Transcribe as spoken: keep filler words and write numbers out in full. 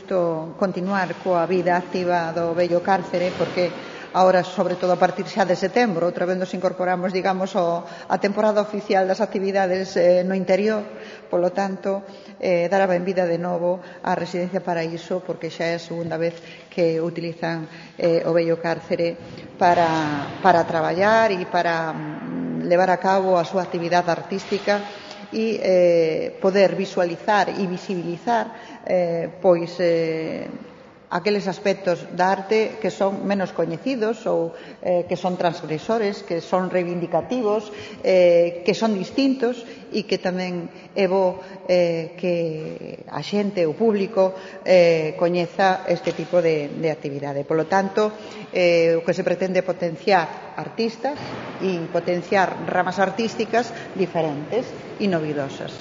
gusto continuar coa vida activa do vello cárcere, porque ahora, sobre todo a partir xa de setembro, outra vez nos incorporamos, digamos, ao, a temporada oficial das actividades eh, no interior. Polo tanto, eh, dar a benvida de novo á Residencia Paraíso, porque xa é a segunda vez que utilizan eh, o vello cárcere para, para traballar e para mm, levar a cabo a súa actividade artística e eh, poder visualizar e visibilizar eh, pois eh, aqueles aspectos da arte que son menos coñecidos ou eh, que son transgresores, que son reivindicativos, eh, que son distintos e que tamén é bo eh, que a xente, o público, eh, coñeza este tipo de, de actividade. Polo tanto, eh, o que se pretende é potenciar artistas e potenciar ramas artísticas diferentes e novidosas.